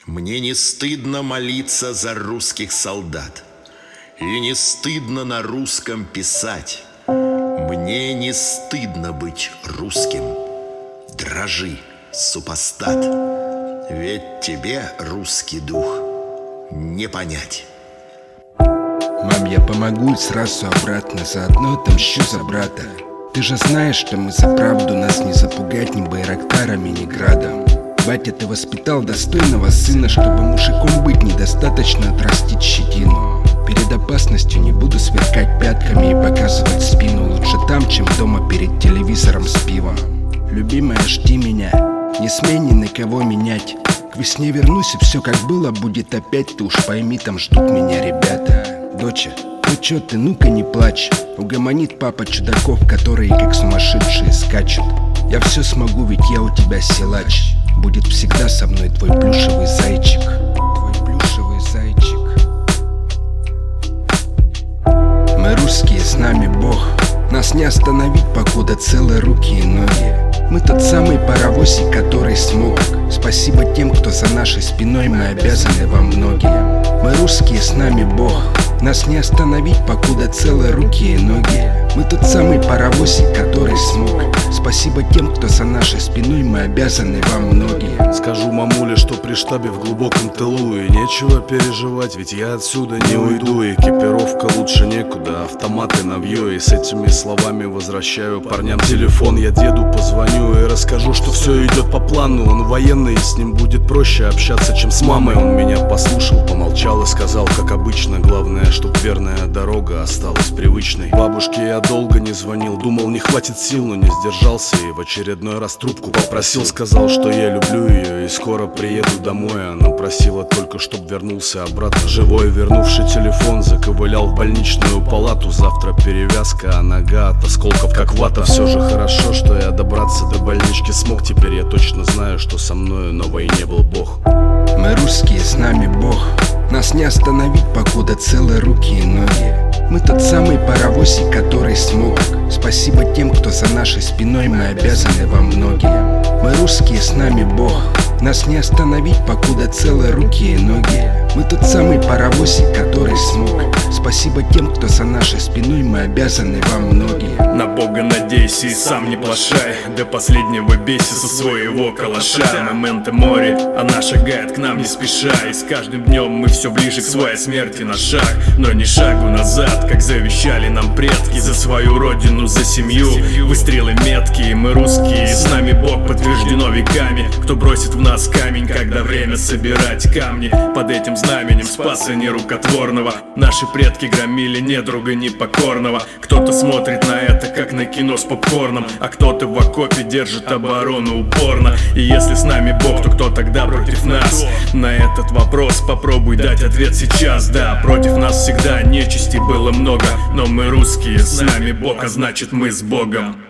Мне не стыдно молиться за русских солдат, и не стыдно на русском писать. Мне не стыдно быть русским. Дрожи, супостат, ведь тебе русский дух не понять. Мам, я помогу и сразу обратно, заодно отомщу за брата. Ты же знаешь, что мы за правду, нас не запугать ни байрактарами, ни градом. Батя, ты воспитал достойного сына, чтобы мужиком быть недостаточно отрастить щетину. Перед опасностью не буду сверкать пятками и показывать спину. Лучше там, чем дома перед телевизором с пивом. Любимая, жди меня, не смей ни на кого менять. К весне вернусь, и все как было будет опять. Ты уж пойми, там ждут меня ребята. Доча, ну чё ты, ну-ка не плачь. Угомонит папа чудаков, которые как сумасшедшие скачут. Я все смогу, ведь я у тебя силач. Будет всегда со мной твой плюшевый зайчик. Твой плюшевый зайчик. Мы русские, с нами Бог. Нас не остановить, покуда целы руки и ноги. Мы тот самый паровозик, который смог. Спасибо тем, кто за нашей спиной, мы обязаны вам многим. Мы русские, с нами Бог. Нас не остановить, покуда целы руки и ноги. Мы тот самый паровозик, который смог. Спасибо тем, кто за нашей спиной, мы обязаны вам многим. Скажу мамуле, что при штабе в глубоком тылу, и нечего переживать, ведь я отсюда не уйду. Экипировка лучше некуда, автоматы навью. И с этими словами возвращаю парням телефон. Я деду позвоню и расскажу, что все идет по плану. Он военный, и с ним будет проще общаться, чем с мамой. Он меня послушал, помолчал и сказал, как обычно, главное, чтоб верная дорога осталась привычной. Бабушке я долго не звонил, думал, не хватит сил, но не сдержался и в очередной раз трубку попросил. Сказал, что я люблю ее и скоро приеду домой. Она просила только, чтоб вернулся обратно живой. Вернувший телефон, заковылял в больничную палату. Завтра перевязка, а нога от осколков как вата. Все же хорошо, что я добраться до больнички смог. Теперь я точно знаю, что со мною на войне был Бог. Мы русские, с нами Бог. Нас не остановить, покуда целы руки и ноги. Мы тот самый паровозик, который смог. Спасибо тем, кто за нашей спиной, мы обязаны вам многим. Мы русские, с нами Бог. Нас не остановить, покуда целы руки и ноги. Мы тот самый паровозик, который смог. Спасибо тем, кто за нашей спиной, мы обязаны вам многим. На Бога надейся и сам не плашай. До последнего бейся со своего калаша. Моменты море, она шагает к нам не спеша. И с каждым днем мы все ближе к своей смерти на шаг. Но не шагу назад, как завещали нам предки. За свою родину, за семью, выстрелы меткие. Мы русские, с нами Бог подтверждено веками. Кто бросит в нас камень, когда время собирать камни? Под этим знаменем спаса нерукотворного наши предки громили недруга непокорного. Кто-то смотрит на это как на кино с попкорном, а кто-то в окопе держит оборону упорно. И если с нами Бог, то кто тогда против нас? На этот вопрос попробуй дать ответ сейчас. Да, против нас всегда нечисти было много, но мы русские, с нами Бог, а значит мы с Богом.